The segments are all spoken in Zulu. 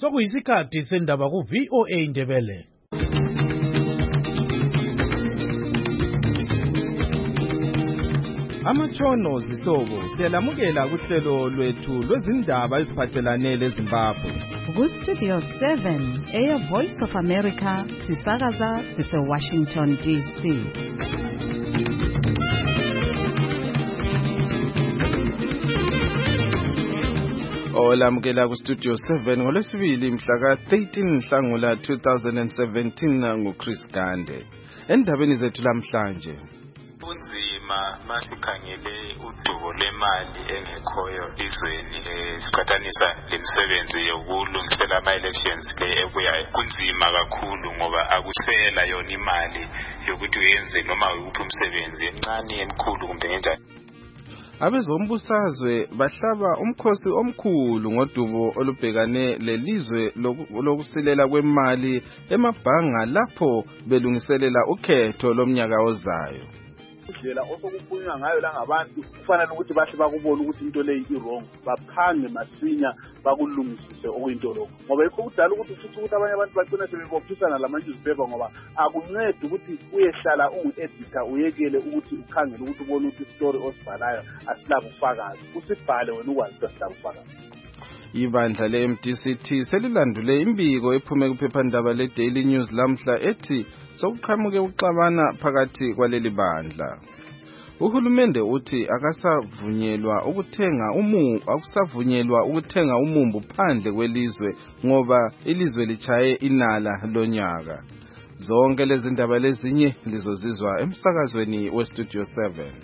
Sokuyisikhathi sendaba ku VOA Indebele. Amatshono zihlobo siyalamukela kuhlelo lwethu lwezindaba eziphathelane leZimbabwe. Ku-Studio 7 Air Voice of America sisakaza sise-Washington DC. Olamukela ku-Studio 7 ngolwesibili mhla ka-13 Nhlangula 2017 nguChris Gande. Endabeni zethu lamhlanje, kunzima masikhangele udubo lwemali engekhoyo izweni siqhathanisa lemisebenzi yokulungisela ama-elections ebuyayo. Kunzima kakhulu ngoba akusela yona imali yokuthi uyenze noma uphi umsebenzi emncane emkhulu kumbe enjani. Abezombusazwe bahlaba umkhosi omkhulu ngodubo olubhekane lelizwe lokusilela kwemali emabhanga lapho belungiselela ukhetho lomnyaka ozayo. Indlela osokukhulunywa ngayo la ngabantu kufanele ukuthi bahle bakubona ukuthi into leyi i-wrong, baphange masinya bakulungisise okuyinto lokho, ngoba yikho kudala ukuthi futhi ukuthi abanye abantu bagcina sebebophisana lama-newspaper, ngoba akuncedi ukuthi uyehlala ungu-editor uyekele ukuthi ukhangele ukuthi ubone ukuthi isitori osibhalayo asilabo ufakazi, usibhale wena ukwazi ukuthi asilabo ufakazi. Ibandla le-MDCT selilandule imbiko ephume kuphephandaba le-Daily News lamhla ethi sokuqhamuke uxabana phakathi kwaleli bandla. Uhulumende uthi akusavunyelwa ukuthenga umumbu phandle kwelizwe ngoba ilizwe lichaye inala lonyaka. Zonke lezi ndaba lezinye lizozizwa emsakazweni weStudio 7.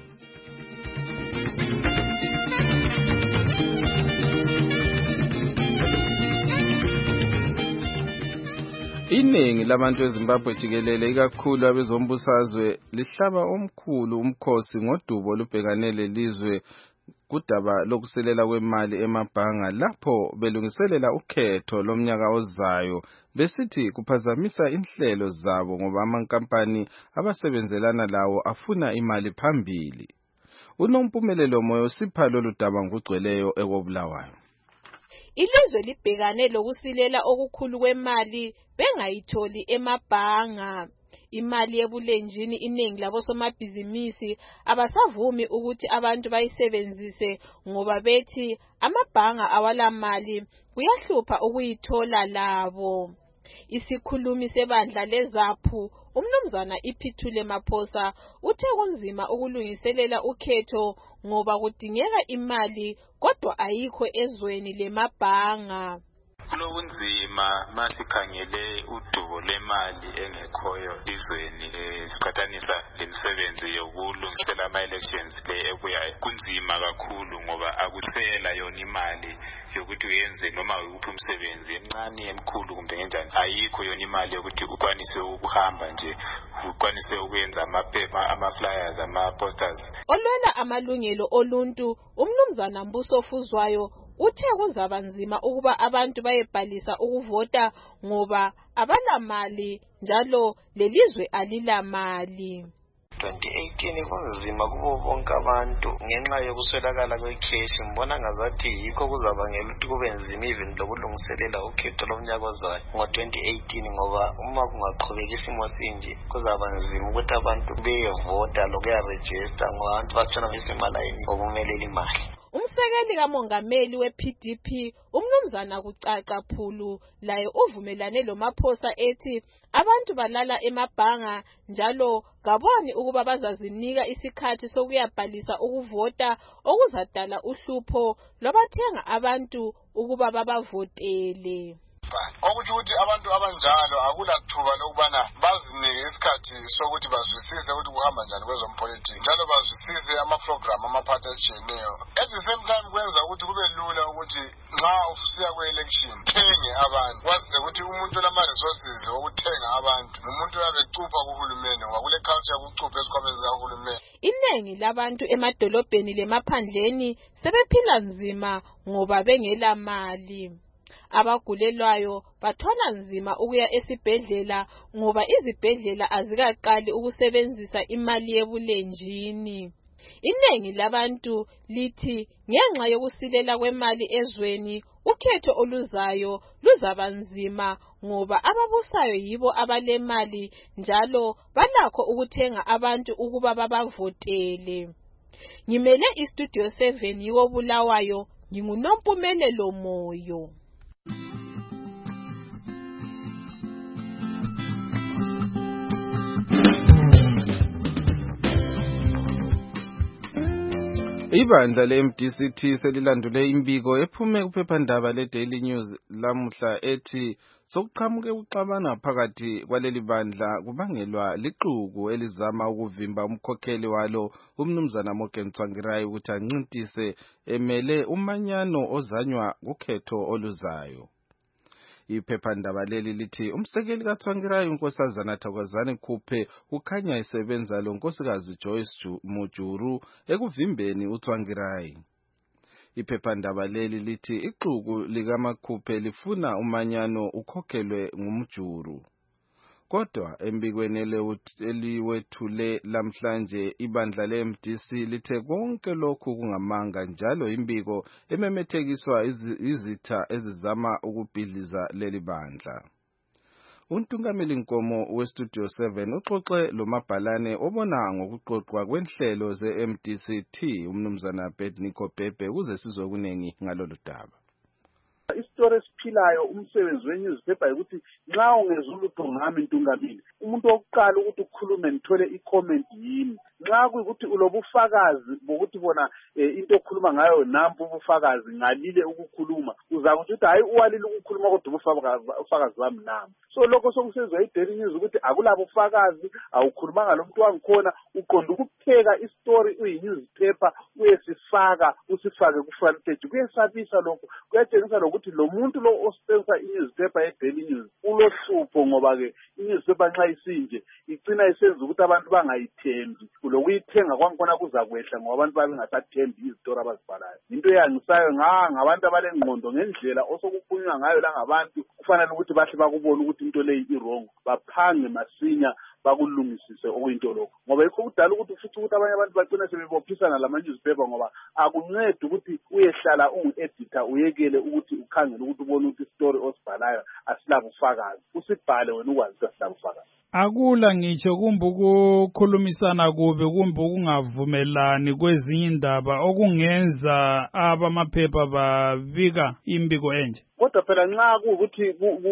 Iningi labantu eZimbabwe jikelele ikakhulu abezombusazwe lihlaba omkhulu umkhosi ngodubo olubhekane lelizwe kudaba lokuselela kwemali emabhanga lapho belungiselela ukhetho lomnyaka ozayo, besithi kuphazamisa inhlelo zabo ngoba amankampani abasebenzelana lawo afuna imali phambili. Unompumelelo Moyo sipha lolu daba ngugcweleyo ekobulawayo. Ilizwe libhekane lokusilela okukhulu kwemali bengayitholi emabhanga. Imali ebulenjini iningi labosomabhizimisi abasavumi ukuthi abantu bayisebenzise ngoba bethi amabhanga awala mali kuyahlupha ukuyithola labo. Isikhulumi sebandla leZAPU umnumzana Iphithule Maphosa uthe kunzima ukulungiselela ukhetho ngoba kudingeka imali kodwa ayikho ezweni lemabhanga. Kulobunzima masikhangele udubo lwemali engekhoyo izweni siqhathanisa lemisebenzi yokulungisela ama-elections ebuyayo. Kunzima kakhulu ngoba akusela yona imali yokuthi uyenze noma uphi umsebenzi emncane emkhulu kumbe enjani. Ayikho yona imali yokuthi ukwanise ukuhamba nje, ukwanise ukuyenza amaphepha, ama-flyers, ama-posters. Olwela amalungelo oluntu umnumzana Mbuso Fuzwayo uthe kuzaba nzima ukuba abantu bayebhalisa ukuvota ngoba abalamali njalo lelizwe alilamali. 2018 kunzima kubo bonke abantu ngenxa yokuswelakala kwekheshi. Mbona ngazathi yikho kuzabangela ukuthi kube nzima even lokulungiselela ukhetho lomnyaka ozayo ngo-2018, ngoba uma kungaqhubeka isimo sinje kuzaba nzima ukuthi abantu beyevota lokuyarejista ngoba abantu batshona besemalayini okumelela imali. Umsekeli kamongameli we-PDP umnumzana Kucaca Phulu laye uvumelane loMaphosa ethi abantu balala emabhanga njalo kaboni ukuba bazazinika isikhathi sokuyabhalisa ukuvota okuzadala uhlupho lwabathenga abantu ukuba babavotele. Okuthi ukuthi abantu abanjalo akulathuba lokubana bazinike isikhathi sokuthi bazwisise ukuthi kuhamba njani kwezompolitiki njalo bazwisise ama-program amaphathi atshiyeneyo. At the same time kwenza ukuthi kube lula ukuthi nxa usiya kwe-election thenge abantu, wazi ukuthi umuntu olama-resources okuthenga abantu umuntu uyabecupha kuhulumende ngoba kule culture yokucupha esikhwameni zikahulumende. Iningi labantu emadolobheni lemaphandleni sebephila nzima ngoba bengela mali. Abagulelwayo bathwala nzima ukuya esibhedlela ngoba izibhedlela azikaqali ukusebenzisa imali yebulenjini. Iningi labantu lithi ngenxa yokusilela kwemali ezweni ukhetho oluzayo luzaba nzima ngoba ababusayo yibo abalemali njalo balakho ukuthenga abantu ukuba babavotele. Ngimele iStudio 7 yiko Bulawayo, nginguNompumelelo Moyo. Ibandla le-MDCT selilandule imbiko ephume kuphephandaba le-Daily News lamuhla ethi sokuqhamuke ukuxabana phakathi kwaleli bandla kubangelwa liqhuku elizama ukuvimba umkhokheli walo umnumzana Morgan Tsvangirai ukuthi ancintise emele umanyano ozanywa kukhetho oluzayo. Iphephandaba leli lithi umsekeli kaTsvangirai unkosazana Thokozani Khuphe ukhanya esebenza lo nkosikazi Joyce Mujuru ekuvimbeni uTsvangirai. Iphephandaba leli lithi ixuku likaMakhuphe lifuna umanyano ukhokhelwe ngumjuru. Kodwa embikweni eliwethule lamhlanje ibandla le-MDC lithe konke lokhu kungamanga njalo imbiko ememethekiswa izitha ezizama ukubhidliza leli bandla. Untungameli Nkomo weStudio 7 uxoxe lo mabhalane obona ngokuqoqwa kwenhlelo ze-MDCT umnumzana Bednico Bhebhe ukuze sizokunengi ngalolu daba. Isitori esiphilayo umsebenzi wenewspaper ukuthi nxa ungezulutho ngami Ntungameli umuntu wokuqala ukuthi ukhulume nithole i-comment yimi. Nxa kuyikuthi ulobufakazi bokuthi bona into okhuluma ngayo nampu ubufakazi ngalile ukukhuluma uzakuthi hayi uwalile ukukhuluma kodwa ubufakazi bami nami. So lokho sokusenzwa iDaily News ukuthi akulabo ufakazi awukhulumanga lo muntu wangikhona uqonda ukupheka istory uyi-newspaper uyesifaka usifake ku-front page kuyesabisa lokho kuyatshengisa lokuthi lo muntu lo osponsor i-newspaper ye-Daily News ulohlupho ngoba-ke i-newspaper nxa isinje igcina isenza ukuthi abantu bangayithembi lokuyithenga kwankona kuzakwehla ngoba abantu babengasathembi izitori abazibhalayo. Into eyangisayo ngabantu abalengqondo ngendlela osokukhulunywa ngayo la ngabantu kufanele ukuthi bahle bakubona ukuthi into leyi i-wrong baphange masinya bakulungisise okuyinto lokho ngoba yikho kudala ukuthi futhi ukuthi abanye abantu bagcina sebebophisana lama-newspaper ngoba akuncedi ukuthi uyehlala ungu-editor uyekele ukuthi ukhangele ukuthi ubone ukuthi istory osibhalayo asilabo ufakazi usibhale wena ukwazi ukuthi asilabo ufakazi. Akula ngitsho kumbe ukukhulumisana kube kumbe ukungavumelani kwezinye indaba okungenza abamaphepha babika imbiko enje. Kodwa phela nxa kuukuthi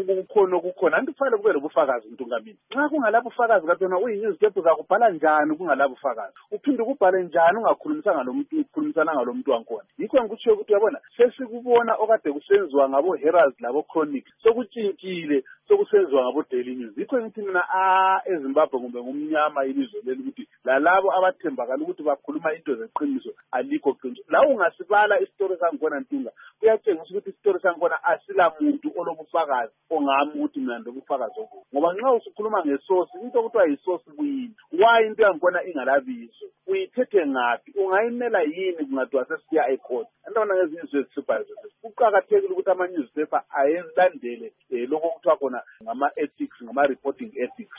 kukhona anti kufanele kube lobufakazi Ntungameli. Nxa kungalabo ufakazi kaphela uyi-newspaper uzakubhala njani kungalabo ufakazi? Uphinde kubhale njani ungakhulumisana ngalomuntu wankhona? Yikho ngikutsho ukuthi uyabona sesikubona okade kusenziwa ngabo Herald labo Chronic sokutshintshile sokusenziwa ngabo Daily News. Yikho ngithi mina eZimbabwe kumbe ngumnyama ilizwe leli ukuthi lalabo abathembakala ukuthi bakhuluma into zeqiniso alikho qiniso. La ungasibala istory sangikhona Ntunga kuyatshengisa ukuthi istory sangikhona asila muntu olobufakazi ongami ukuthi mina ndobufakazi obo. Ngoba nxa usukhuluma ngesource into okuthiwa yisource kuyini? Why into yangikhona ingalabizo? Uyithethe ngaphi? Ungayimela yini kungathiwa sesiya ecourt? Andona ngezinye izizwe kuqakathekile ukuthi ama-newspaper ayelandele lokho okuthiwa khona ngama-ethics ngama-reporting ethics.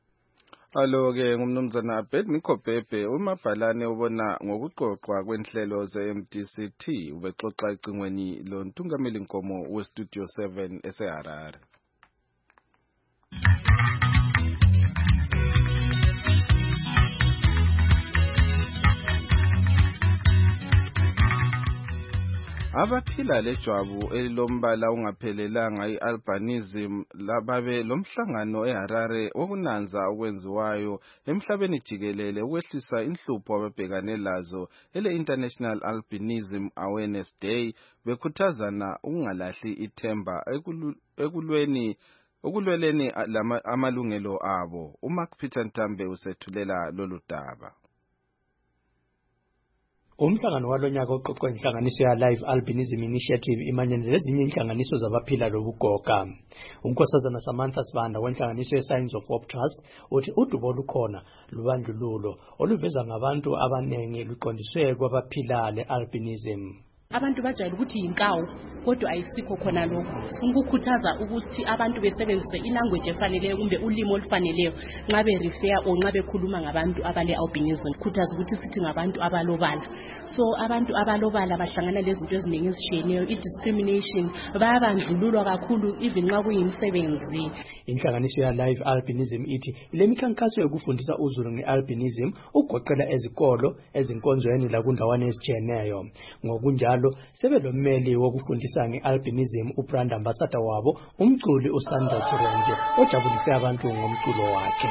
Alo-ke ngumnumzana Bednico Bhebhe umabhalane ubona ngokuqoqwa kwenhlelo ze-MDCT ubexoxa ecingweni lo Ntungameli Nkomo weStudio 7 eseHarare. Abaphila lejwabu elilombala ungaphelelanga i-albinism lababe lomhlangano eHarare okunanza okwenziwayo emhlabeni jikelele ukwehlisa inhlupho ababhekane lazo ele-International Albinism Awareness Day bekhuthazana ukungalahli ithemba ekulweleni amalungelo abo. uMark Peter Ntambe usethulela lolu daba. Umhlangano walonyaka oqoqwe inhlanganiso ya Live Albinism Initiative imanyene lezinye inhlanganiso zabaphila lobugoga. Unkosazana Samantha Sibanda wenhlanganiso ye-Signs of Hope Trust uthi udubo olukhona lubandlululo oluveza ngabantu abanengi luqondiswe kwabaphila le-albinism. Abantu bajayele ukuthi inkawu kodwa ayisikho khona lokho. Ukukhuthaza ukuthi abantu besebenzise ilanguage efaneleyo kumbe ulimo olufaneleyo nxa berefer o nxa bekhuluma ngabantu abale albinism. Khuthaza ukuthi sithi ngabantu abalobala. So abantu abalobala bahlangana lezinto eziningi ezitshiyeneyo, i-discrimination, bayabandlululwa kakhulu even nxa kuyimsebenzi. Inhlanganiso ya Live Albinism ithi ile mikhankaso yokufundisa uzulu nge-albinism ugoqela ezikolo, ezinkonzweni lakundawana ezitshiyeneyo. Ngokunjalo sebelommeli wokufundisa nge-albinism ubrand ambassador wabo umculi uSandra Chirenje ojabulise abantu ngomculo wakhe.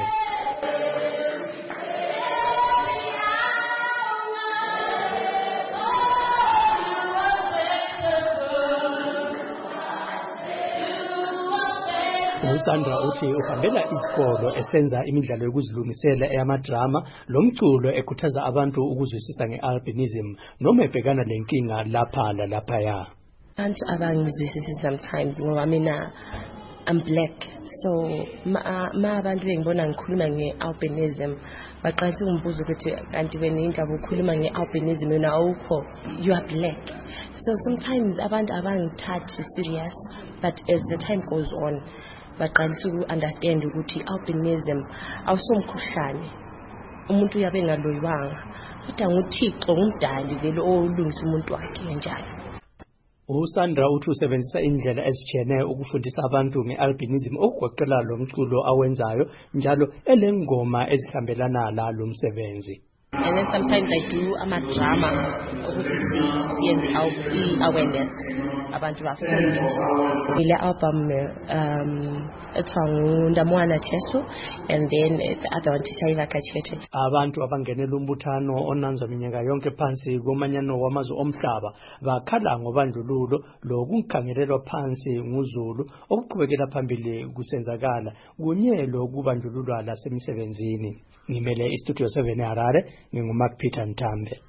uSandra uthi uhambela isikolo esenza imidlalo yokuzilungisela eyamadrama lomculo ekhuthaza abantu ukuzwisisa nge-albinism noma ebhekana lenkinga lapha laphaya. Abantu abangizwisisi sometimes ngoba mina I'm black, so ma abantu bengibona ngikhuluma nge-albinism baqalisa ukumbuza ukuthi kanti wena indaba ukhuluma nge-albinism wena awukho, you are black. So sometimes abantu abangithathi serious, but as the time goes on baqalisa uku-understand ukuthi albinism awusomkhuhlane, umuntu uyabe ngaloyiwanga kodwa nguThixo ngumdali vele olungisa umuntu wakhe njalo. uSandra uthi usebenzisa indlela ezitshiyeneyo ukufundisa abantu nge-albinism okugoqela lo mculo awenzayo njalo elengoma ezihambelana lalo msebenzi. And then sometimes I do drama ukuthi siyenze awareness abantu bafunde. Ile album ethiwa nguNdamwana Jesu, and then the other one Tishayivaka Cheche. Abantu abangenela umbutano onanza minyaka yonke phansi komanyano wamazwe omhlaba bakhala ngobandlululo lokukhangelelwa phansi nguzulu okuqhubekela phambili kusenzakala kunye lokubandlululwa lasemsebenzini. Ngimele istudio 7 eHarare nginguMark Peter Ntambe.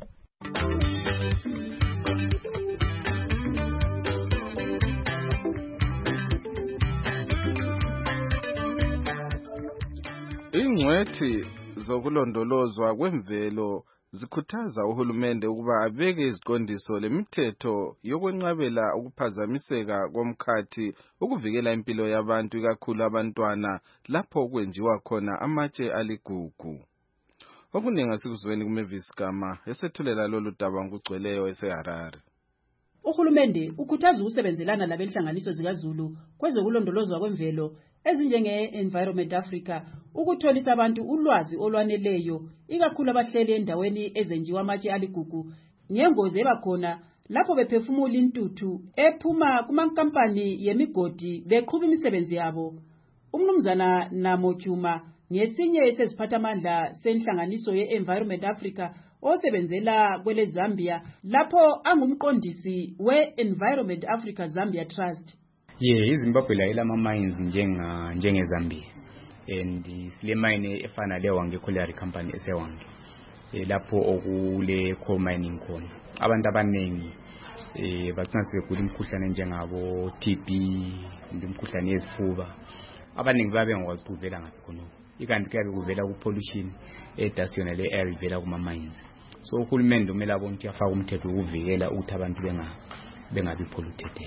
Ingcwethi zokulondolozwa kwemvelo zikhuthaza uhulumende ukuba abeke iziqondiso lemithetho yokwenqabela ukuphazamiseka komkhathi ukuvikela impilo yabantu ikakhulu abantwana lapho kwenziwa khona amatshe aligugu. Okuningi asikuzweni kuMavis Gama esethulela lolu daba ngugcweleyo eseHarare. Uhulumende ukhuthaza ukusebenzelana labenhlanganiso zikaZulu kwezokulondolozwa kwemvelo ezinjenge-Environment Africa ukutholisa abantu ulwazi olwaneleyo ikakhulu abahleli endaweni ezenjiwa amatshe aligugu ngengozi ebakhona lapho bephefumula intuthu ephuma kumankampani yemigodi beqhuba imisebenzi yabo. Umnumzana Namojuma ngesinye seziphathamandla senhlanganiso ye-Environment Africa osebenzela kwele Zambia lapho angumqondisi we-Environment Africa Zambia Trust. iZimbabwe la ilama mines njenge Zambia, and sile mine efana le Hwange Colliery Company eseHwange lapho okule coal mining khona. Abantu abanengi bagcina sebegula imikhuhlane njengabo TB, imikhuhlane yezifuba. Abanengi babe ngakwazi ukuvela ngaphi khona, ikanti kuyabe kuvela ku pollution edasiyona le air ivela kuma mines. So uhulumende umele abone ukuthi afaka umthetho ukuvikela ukuthi abantu bengabi polluted.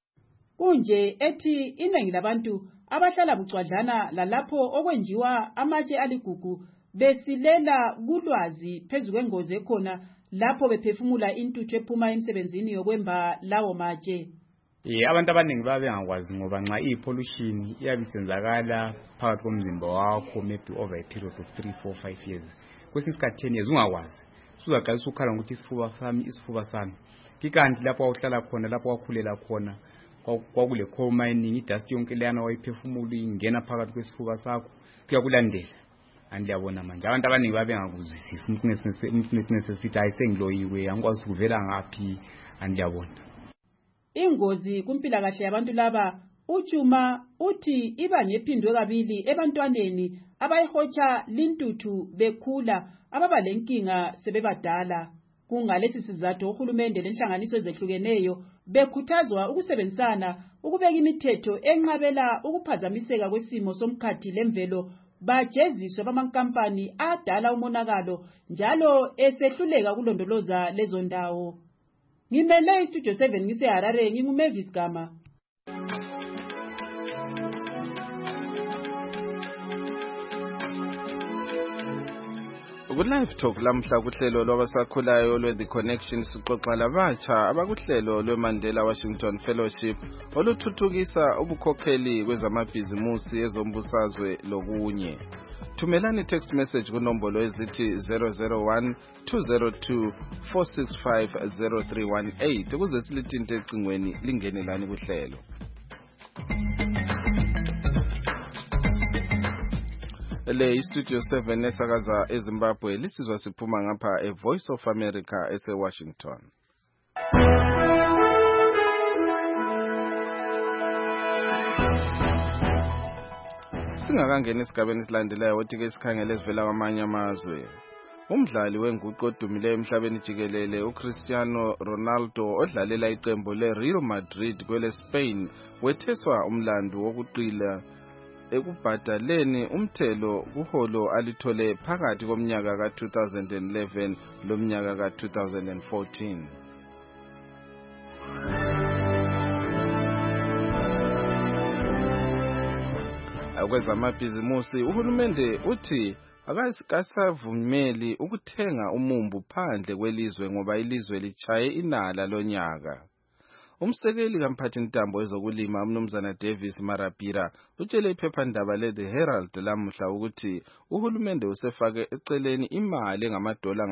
Kunje ethi iningi labantu abahlala bucwadlana lalapho okwenjiwa amatshe aligugu besilela kulwazi phezu kwengozi ekhona lapho bephefumula intuthu ephuma emsebenzini yokwemba lawo matshe. Abantu abaningi babe ngakwazi ngoba nxa pollution iyabisenzakala phakathi komzimba wakho maybe over a period of 3, 4, 5 years. Kwesinye isikhathi 10 years ungakwazi. Uzaqalisa ukukhala ukuthi isifuba sami. Kikanti lapho awuhlala khona, lapho wakhulela khona kwakule coal mining, idust yonke leyana wayiphefumula ingena phakathi kwesifuba sakho kuyakulandela. Andiyabona manje abantu abaningi babe ngakuzwisisa umuntu nesesithi ayisengiloyiwe angikwazi ukuvela ngaphi. Andiyabona ingozi kumpilakahle yabantu laba. Uchuma uthi iba ngephindwe kabili ebantwaneni abayihotsha lintuthu bekhula ababa lenkinga sebebadala. Kungalesi sizathu uhulumende lenhlanganiso ezehlukeneyo bekhuthazwa ukusebenzisana ukubeka imithetho enqabela ukuphazamiseka kwesimo somkhathi lemvelo bajeziswe bamankampani adala umonakalo njalo esehluleka kulondoloza lezo ndawo. ngimele istudio 7 ngiseHarare nginguMavis Gama. Ku-Live Talk lamhla kuhlelo lwabasakhulayo lwe-The Connection sixoxa labatsha abakuhlelo lwe-Mandela Washington Fellowship oluthuthukisa ubukhokheli kwezamabhizimusi ezombusazwe lokunye. Thumelani text message kunombolo ezithi 001-202-465-0318 ukuze silithinte ecingweni lingenelani kuhlelo. Le Studio 7 esakaza eZimbabwe lisizwa siphuma ngapha Voice of America ese-Washington. Singakangena esigabeni esilandelayo othi-ke sikhangele esivela kwamanye amazwe. Umdlali wenguqu odumileyo emhlabeni jikelele uCristiano Ronaldo odlalela iqembu leReal Madrid kwele Spain wetheswa umlando wokuqila ekubhadaleni umthelo kuholo alithole phakathi komnyaka ka-2011 lomnyaka ka-2014. Kwezamabhizimusi uhulumende uthi akasavumeli ukuthenga umumbu phandle kwelizwe ngoba ilizwe lichaye inala lonyaka. Umsekeli kamphathintambo ezokulima umnumzana Davis Marapira utshele iphephandaba le-The Herald lamuhla ukuthi uhulumende usefake eceleni imali engamadola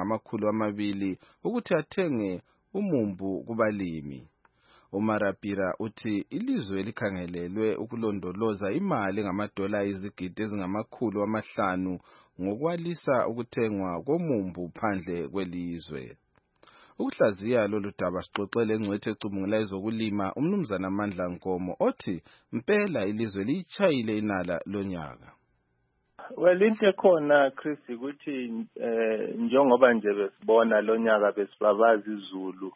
$200 ukuthi athenge umumbu kubalimi. uMarapira uthi ilizwe likhangelelwe ukulondoloza imali engamadola izigidi ezingama500 ngokwalisa ukuthengwa komumbu phandle kwelizwe. Ukuhlaziya lolu daba sixoxele engcwethe ecubungula ezokulima umnumzana Mandla Nkomo othi impela ilizwe lichayile inala lonyaka. Well, into ekhona Chris ukuthi njengoba nje besibona lonyaka besibabaza izulu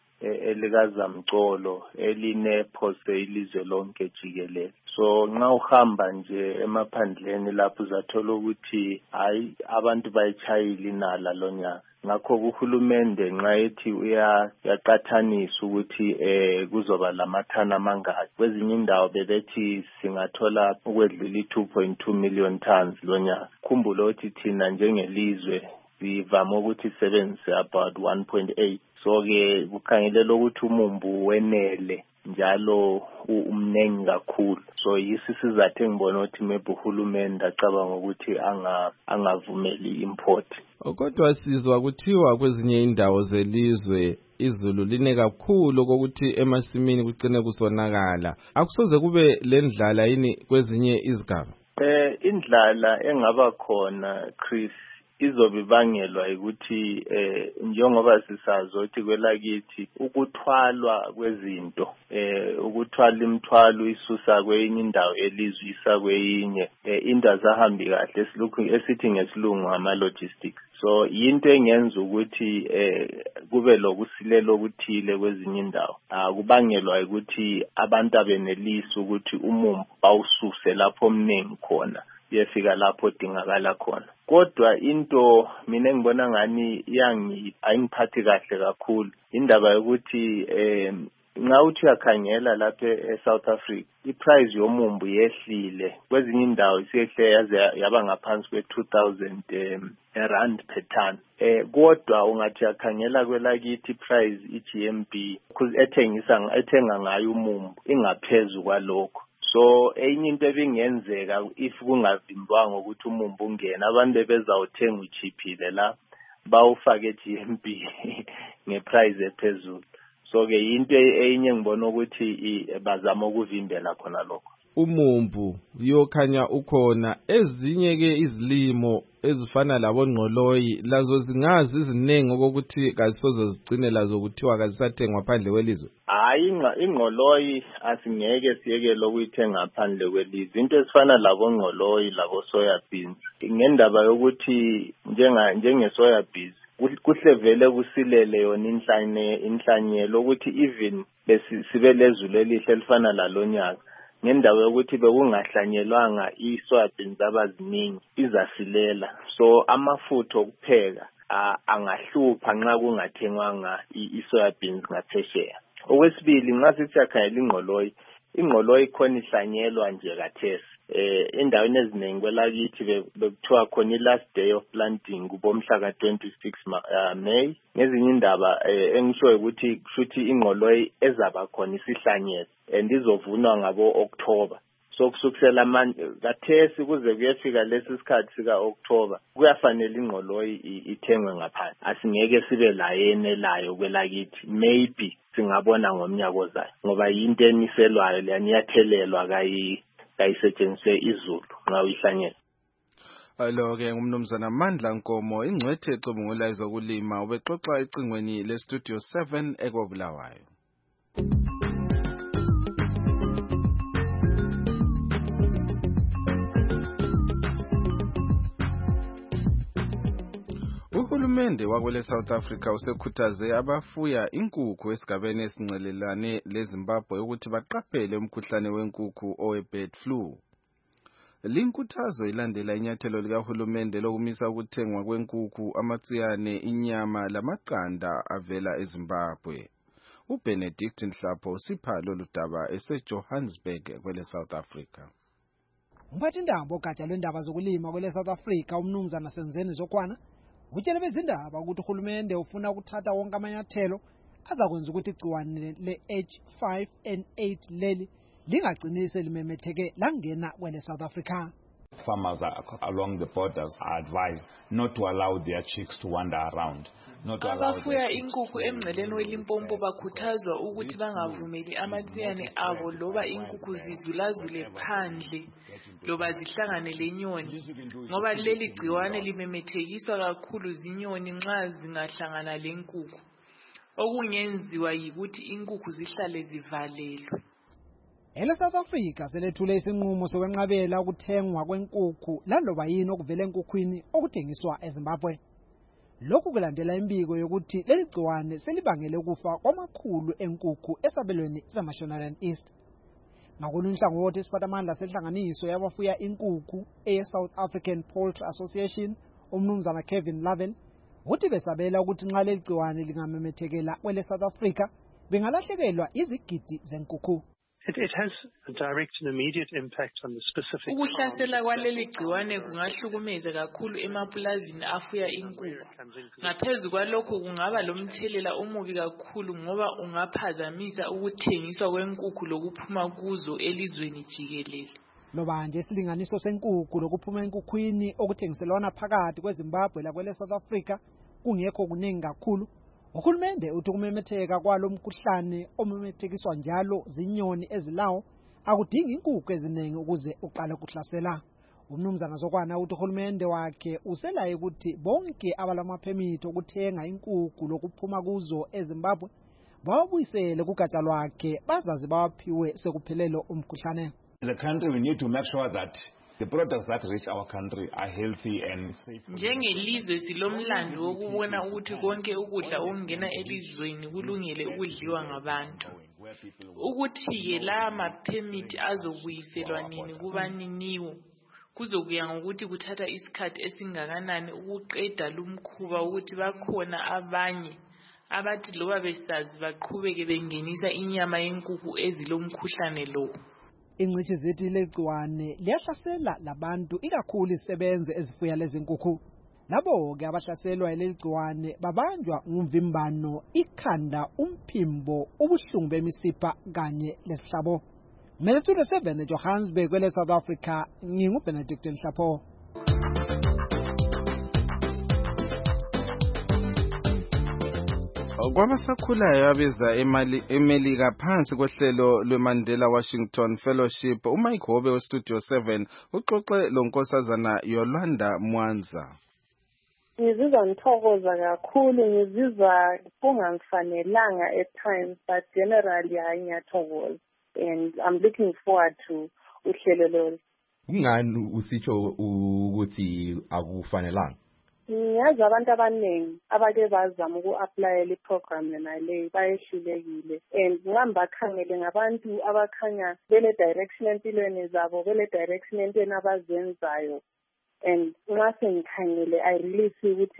elikazamcolo elinephose ilizwe lonke jikelele. So nxa uhamba nje emaphandleni lapho uzathola ukuthi hayi abantu bayichayile inala lonyaka. Ngakho uhulumende nxa ethi uyaqathanisa ukuthi kuzoba lamathana mangaki. Kwezinye indawo bebethi singathola ukwedlula 2.2 million tons lonyaka. Khumbula ukuthi thina njengelizwe sivama ukuthi sebenzise about 1.8. So ke kukhangelela ukuthi umumbu wenele njalo umnengi kakhulu. So yisi sizathu engibona ukuthi maybe uhulumende acabanga ukuthi angavumeli import. Kodwa sizwa kuthiwa kwezinye indawo zelizwe izulu line kakhulu ukuthi emasimini kugcine kusonakala. Akusoze kube lendlala yini kwezinye izigaba? Indlala engaba khona Chris izobibangelwa ukuthi njengoba sisazi ukuthi kwelakithi ukuthwalwa kwezinto ukuthwala imithwalo isusa kwenye indawo elizwe isa kwenye into azahambi kahle esithi ngesilungu ama logistics. So into engenza ukuthi kube lokusilela okuthile kwezinye indawo kubangelwa ukuthi abantu abenelisa ukuthi umumbu bawususe lapho omningi khona yefika lapho dingakala khona. Kodwa into mina ngibona ngani ayingiphathi kahle kakhulu indaba yokuthi nxa uthi uyakhangela lapha eSouth Africa iprice yomumbu yehlile kwezinye indawo isiyehle yaze yaba ngaphansi kwe-2000 rand per ton. Kodwa ungathi yakhangela kwelakithi price iGMB ethenga ngayo umumbu ingaphezulu kwalokho. So enye into ebingenzeka if kungavimbwanga ukuthi umumbu ungena abantu bebezawuthenga uchiphile la bawufake GMB ngeprice ephezulu. So ke into enye ngibona ukuthi bazama ukuvimbela khona lokho. Umumbu uyokhanya ukhona ezinye ke izilimo ezifana labongqoloyi lazo zingazi izinengi okokuthi kazisozo zigcine lazo kuthiwa kazisathengwa phandle kwelizwe. Hayi ingqoloyi asingeke siyekele ukuyithenga phandle kwelizwe. Into ezifana labongqoloyi labo soya beans ngendaba yokuthi njenge soya beans kuhle vele kusilele yona inhlanyelo ukuthi even sibe lezulu elihle elifana lalonyaka ngendawo yokuthi bekungahlanyelwanga isoya beans abaziningi izasilela. So amafutha okupheka angahlupha nxa kungathengwanga i-soya beans ngaphesheya. Okwesibili nxa sithi akhangela ingqoloyi khona ihlanyelwa nje kathesi endaweni eziningi kwelakithi bekuthiwa khona i-last day of planting kubomhla ka-26 May. Ngezinye indaba engisho ukuthi kushuthi ingqoloyi ezaba khona isihlanyelwa and izovunwa ngabo-October. So kusukisela kathesi kuze kuyefika lesi sikhathi sika-October kuyafanele ingqoloyi ithengwe ngaphandle. Asingeke sibe layo enelayo kwelakithi, maybe singabona ngomnyaka ozayo ngoba yinto eniselwayo leyanyathelelwa kayisetshenziswe izulu nxa uyihlanyela. Lo-ke ngumnumzana Mandla Nkomo, ingcwethe ecubungula ezokulima, ubexoxa ecingweni le-Studio 7 eKobulawayo. Uhulumende wakwele South Africa usekhuthaze abafuya inkukhu esigabeni esincelelane leZimbabwe ukuthi baqaphele umkhuhlane wenkukhu owe-bird flu. Linkuthazo ilandela inyathelo likahulumende lokumisa ukuthengwa kwenkukhu, amatsiyane, inyama lamaqanda avela eZimbabwe. uBenedict Nhlapho usipha lolu daba eseJohannesburg kwele South Africa. Umphathindaba ogatsha lwendaba zokulima kwele South Africa umnumzana Senzeni Zokwana utshele bezindaba ukuthi uhulumende ufuna ukuthatha wonke amanyathelo azakwenza ukuthi igciwane le-H5N8 leli lingagcini selimemetheke langena kwele South Africa. Farmers along the borders are advised not to allow their chicks to wander around. Abafuya inkukhu emngceleni weLimpopo bakhuthazwa ukuthi bangavumeli amatsiyane abo loba inkukhu zizulazule phandle loba zihlangane lenyoni ngoba leli gciwane limemethekiswa kakhulu zinyoni nxa zingahlangana lenkukhu. Okungenziwa yikuthi inkukhu zihlale zivalelwe. South Africa selethule isinqumo sokwenqabela ukuthengwa kwenkukhu laloba yini okuvela enkukhwini okuthengiswa eZimbabwe. Lokhu kulandela imbiko yokuthi leli gciwane selibangele ukufa kwamakhulu enkukhu esabelweni seMashonaland East. Ngakolunye uhlangothi isiphathamandla senhlanganiso yabafuya inkukhu e-South African Poultry Association umnumzana Kevin Lavelle uthi besabela ukuthi nxa leli gciwane lingamemethekela kwele South Africa bengalahlekelwa izigidi zenkukhu. It has a direct and immediate impact on the specific. Ukuhlasela kwaleli gciwane kungahlukumeza kakhulu emapulazini afuya inkukhu. Ngaphezu kwalokho kungaba lomthelela omubi kakhulu ngoba ungaphazamisa ukuthengiswa kwenkukhu lokuphuma kuzo elizweni jikelele. Loba nje isilinganiso senkukhu lokuphuma enkukhwini okuthengiselwana phakathi kweZimbabwe lakwele South Africa kungekho kuningi kakhulu. Uhulumende uthi ukumemetheka kwalo mkhuhlane omemethekiswa njalo zinyoni ezilawo akudingi inkukhu eziningi ukuze uqale ukuhlasela. Umnumzana Zokwana uthi uhulumende wakhe uselaye ukuthi bonke abalamaphemithi okuthenga inkukhu lokuphuma kuzo eZimbabwe bawabuyisele kugatsha lwakhe bazazi bawaphiwe sekuphelelo umkhuhlane. As a country we need to make sure that the products that reach our country are healthy and safe. Njengelizwe silomlando wokubona ukuthi konke ukudla okungena elizweni kulungile ukudliwa ngabantu. Ukuthi la maphemithi azobuyiselwa nini kubaniniwo kuzokuya ngokuthi kuthatha isikhathi esingakanani ukuqeda lumkhuba ukuthi bakhona abanye abathi loba besazi baqhubeke bengenisa inyama yenkukhu ezilomkhuhlane lo. Ingcithi zithi legciwane liyahlasela labantu ikakhulu isebenze ezifuya lezi nkukhu. Labo ke abahlaselwa yileli gciwane babanjwa ngumvimbano, ikhanda, umphimbo, ubuhlungu bemisipha kanye lesihlabo. Mina Studio 7 eJohannesburg kwele South Africa nginguBenedict Nhlapho. Kwabasakhulayo abeza eMelika phansi kohlelo lweMandela Washington Fellowship, uMike Hobe weStudio 7 uxoxe lonkosazana Yolanda Mwanza. Ngizizwa ngithokoza kakhulu, ngizizwa kungangifanelanga at times, but generally ngiyathokoza and I'm looking forward to uhlelo lolu. Kungani usitsho ukuthi akufanelanga? Ngiyazi abantu abaningi abake bazama uku-applyela i-program nale bayehlulekile and ngibakhangele ngabantu abakhanya bele direction empilweni zabo, bele direction entweni abazenzayo, and nxa sengikhangele I really see ukuthi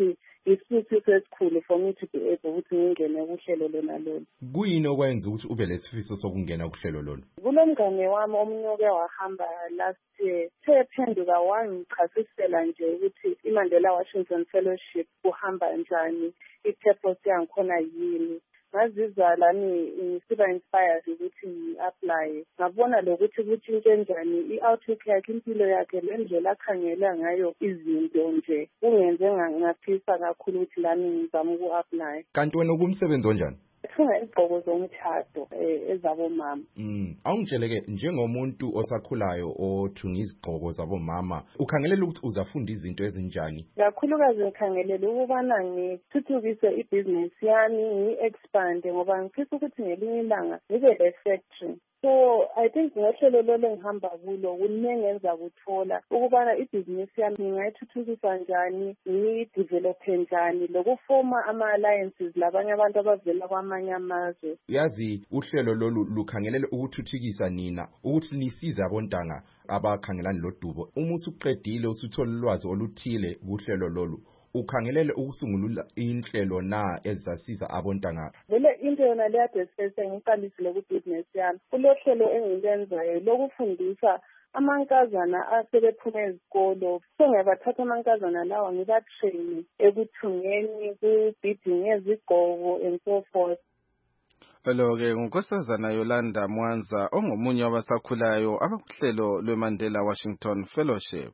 isifiso esikhulu for me to be able ukuthi ngingene kuhlelo lona lolu. Kuyini okwenza ukuthi ube lesifiso sokungena kuhlelo lolu? Kulomngane wami omunye oke wahamba last year sephenduka wangichasisela nje ukuthi iMandela Washington Fellowship kuhamba njani, i-purpose yangikhona yini. Ngazizwa lami ngisiba inspired ukuthi ngi-apply. Ngabona lokuthi kutshintshe njani i-outlook yakhe, impilo yakhe, lendlela akhangela ngayo izinto nje. Kungenze ngaphisa kakhulu ukuthi lami ngizama uku-apply. Kanti wena kumsebenzi onjani? Thunga izigqoko zomtshado ezabomama. Awungitsheleke njengomuntu osakhulayo othunga izigqoko zabomama, ukhangelela ukuthi uzafunda izinto ezinjani? Kakhulukazi ngikhangelela ukubana ngithuthukise ibhizinisi yami, ngi-expande ngoba ngifisa ukuthi ngelinye ilanga ngibe le-factory. So I think ngohlelo lolo ngihamba kulo kunengenza kuthola ukubana ibhizinisi yami ngingayithuthukisa njani, ngiyidevelophe njani, lokufoma ama-alliances labanye abantu abavela kwamanye amazwe. Yazi uhlelo lolu lukhangelele ukuthuthukisa nina ukuthi lisize abontanga abakhangelana lodubo. Uma usuqedile usuthola ulwazi oluthile kuhlelo lolu, ukhangelele ukusungulula inhlelo na ezasiza abontanga. Vele into yona leyade sengiqalisile ku-business yami. Kulohlelo engilenzayo lokufundisa amankazana asebephuma ezikolo. So ngiyabathatha amankazana lawa ngibatrain ekuthungeni, ku-beading ezigqoko and so forth. Lo-ke ngunkosazana Yolanda Mwanza ongomunye wabasakhulayo abakuhlelo lweMandela Washington Fellowship.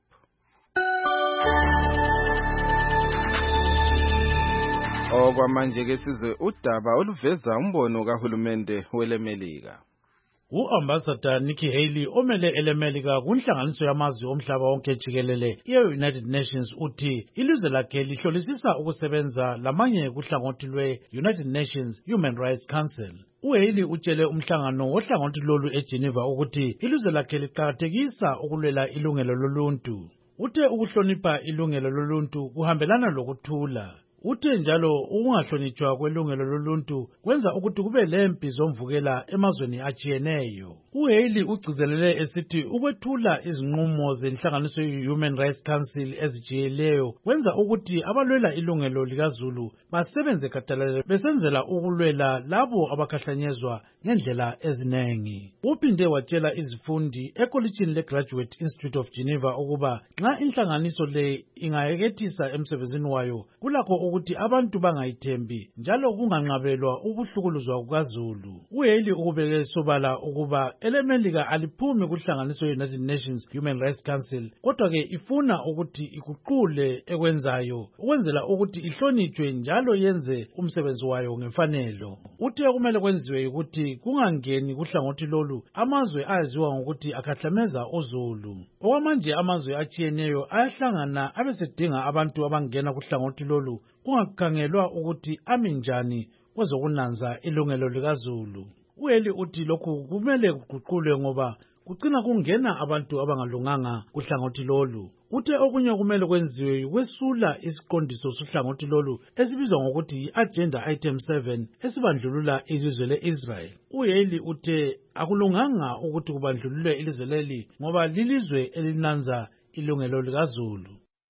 Okwamanje ke sizwe udaba oluveza umbono kahulumende welemelika. U-Ambassador Nikki Haley omele elemelika kunhlanganiso yamazwe omhlaba wonke jikelele ye-United Nations uthi ilizwe lakhe lihlolisisa ukusebenza lamanye kuhlangothi lwe-United Nations Human Rights Council. uHaley utshele umhlangano wohlangothi lolu eGeneva ukuthi ilizwe lakhe liqakathekisa ukulwela ilungelo loluntu. Uthe ukuhlonipha ilungelo loluntu kuhambelana lokuthula. Uthe njalo ukungahlonitshwa kwelungelo loluntu kwenza ukuthi kube lempi zomvukela emazweni atshiyeneyo. uHaley ugcizelele esithi ukwethula izinqumo zenhlanganiso ye-Human Rights Council ezijiyileyo kwenza ukuthi abalwela ilungelo likaZulu basebenze gadalala besenzela ukulwela labo abakhahlanyezwa ngendlela ezinengi. Uphinde watshela izifundi ekolitshini le-Graduate Institute of Geneva ukuba nxa inhlanganiso le ingayekethisa emsebenzini wayo kulakho ukuthi abantu bangayithembi njalo kunganqabelwa ubuhlukuluzwa kukaZulu. uHaley ukubeke sobala ukuba elemelika aliphumi kuhlanganiso ye-United Nations Human Rights Council kodwa ke ifuna ukuthi iguqule ekwenzayo ukwenzela ukuthi ihlonitshwe njalo yenze umsebenzi wayo ngemfanelo. Uthe kumele kwenziwe ukuthi kungangeni kuhlangothi lolu amazwe aziwa ngokuthi akhahlameza uZulu. Okwamanje amazwe atshiyeneyo ayahlangana abesedinga abantu abangena kuhlangothi lolu kungakhangelwa ukuthi ami njani kwezokunanza ilungelo likaZulu. uHaley uthi lokhu kumele kuguqulwe ngoba kucina kungena abantu abangalunganga kuhlangothi lolu. Uthe okunye kumele kwenziwe ukwesula isiqondiso sohlangothi lolu esibizwa ngokuthi yi-Agenda Item 7 esibandlulula ilizwe le-Israel. uHaley uthe akulunganga ukuthi kubandlululwe ilizwe leli ngoba lilizwe elinanza ilungelo likaZulu.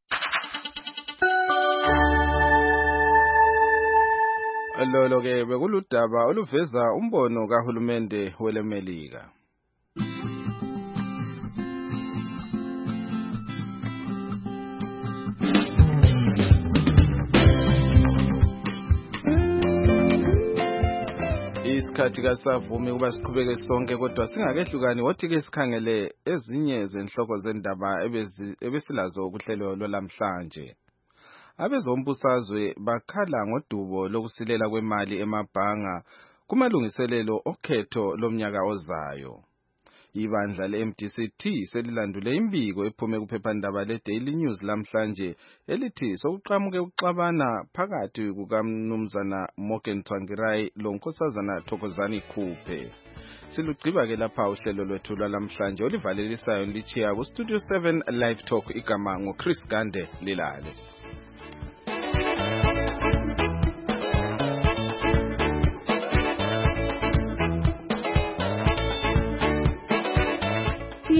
Lolo-ke bekuludaba oluveza umbono kahulumende welemelika. Isikhathi kasavumi kuba siqhubeke sonke kodwa singakehlukani wothi ke sikhangele ezinye zenhloko zendaba ebesilazo kuhlelo lwalamhlanje. Abezombusazwe bakhala ngodubo lokusilela kwemali emabhanga kumalungiselelo okhetho lomnyaka ozayo. Ibandla le-MDC-T selilandule imbiko ephume kuphephandaba le-Daily News lamhlanje elithi sokuqhamuke ukuxabana phakathi kukaMnumzana Morgan Tsvangirai lonkosazana Thokozani Khuphe. Silugqiba ke lapha uhlelo lwethu lwalamhlanje olivalelisayo lichiya ku Studio 7 Live Talk igama ngoChris Gande Lilale.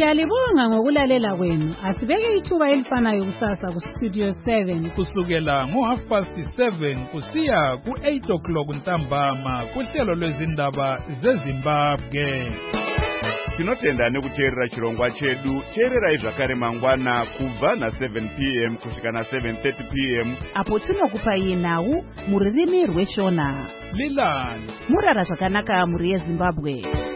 Siyalibonga ngokulalela kwenu. Asibeke ithuba elifanayo kusasa ku-Studio 7 kusukela ngo-7:30 kusiya ku-8 ntambama kuhlelo lwezindaba zeZimbabwe. Tinotenda nekuteerera chirongwa chedu. Teererai zvakare mangwana kubva na7 p.m. kusvika na7:30 p.m. apo tinokupai nhau mururimi rweshona. Lilani murara zvakanaka muri yeZimbabwe.